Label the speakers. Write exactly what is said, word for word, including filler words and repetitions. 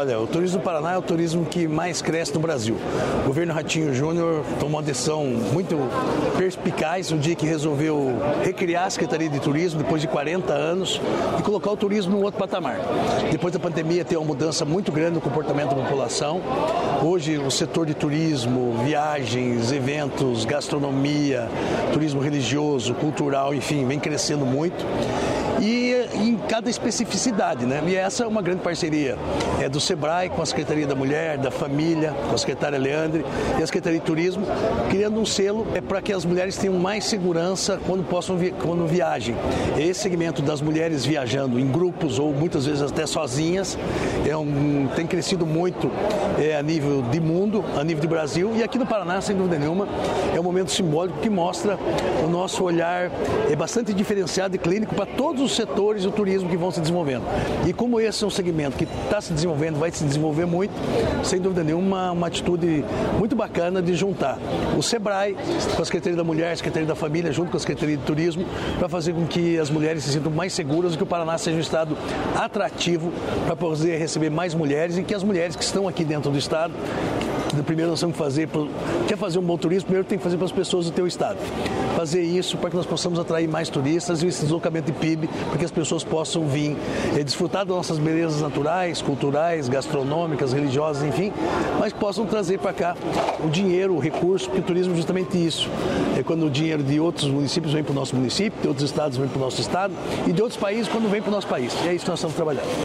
Speaker 1: Olha, o turismo do Paraná é o turismo que mais cresce no Brasil. O governo Ratinho Júnior tomou uma decisão muito perspicaz no dia que resolveu recriar a Secretaria de Turismo depois de quarenta anos e colocar o turismo num outro patamar. Depois da pandemia tem uma mudança muito grande no comportamento da população. Hoje o setor de turismo, viagens, eventos, gastronomia, turismo religioso, cultural, enfim, vem crescendo muito. E em cada especificidade, né? E essa é uma grande parceria é do Sebrae com a Secretaria da Mulher, da Família, com a secretária Leandre e a Secretaria de Turismo, criando um selo é para que as mulheres tenham mais segurança quando possam vi- quando viajem. Esse segmento das mulheres viajando em grupos ou muitas vezes até sozinhas é um, tem crescido muito é, a nível de mundo, a nível de Brasil, e aqui no Paraná, sem dúvida nenhuma, é um momento simbólico que mostra o nosso olhar é bastante diferenciado e clínico para todos os setores do turismo que vão se desenvolvendo. E como esse é um segmento que está se desenvolvendo, vai se desenvolver muito, sem dúvida nenhuma, uma atitude muito bacana de juntar o Sebrae com a Secretaria da Mulher, a Secretaria da Família, junto com a Secretaria de Turismo, para fazer com que as mulheres se sintam mais seguras e que o Paraná seja um estado atrativo para poder receber mais mulheres e que as mulheres que estão aqui dentro do estado, primeiro nós temos que fazer, quer fazer um bom turismo, primeiro tem que fazer para as pessoas do teu estado. Fazer isso para que nós possamos atrair mais turistas e esse deslocamento de P I B, para que as pessoas possam vir e desfrutar das nossas belezas naturais, culturais, gastronômicas, religiosas, enfim, mas que possam trazer para cá o dinheiro, o recurso, porque o turismo é justamente isso. É quando o dinheiro de outros municípios vem para o nosso município, de outros estados vem para o nosso estado e de outros países quando vem para o nosso país. E é isso que nós estamos trabalhando.